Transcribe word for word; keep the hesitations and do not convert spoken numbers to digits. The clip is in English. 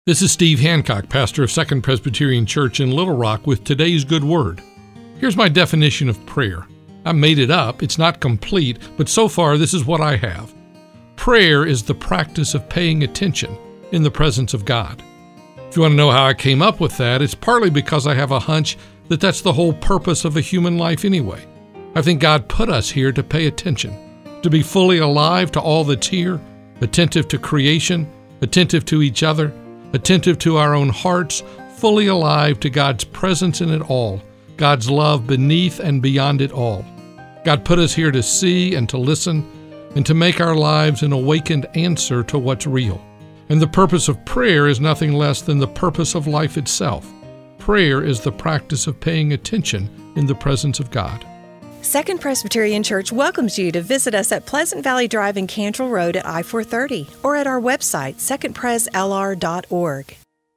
This is Steve Hancock, pastor of Second Presbyterian Church in Little Rock, with today's good word. Here's my definition of prayer. I made it up, it's not complete, but so far this is what I have. Prayer is the practice of paying attention in the presence of God. If you want to know how I came up with that, it's partly because I have a hunch that that's the whole purpose of a human life anyway. I think God put us here to pay attention, to be fully alive to all that's here, attentive to creation, attentive to each other, attentive to our own hearts, fully alive to God's presence in it all, God's love beneath and beyond it all. God put us here to see and to listen and to make our lives an awakened answer to what's real. And the purpose of prayer is nothing less than the purpose of life itself. Prayer is the practice of paying attention in the presence of God. Second Presbyterian Church welcomes you to visit us at Pleasant Valley Drive and Cantrell Road at I four thirty or at our website, second pres l r dot org.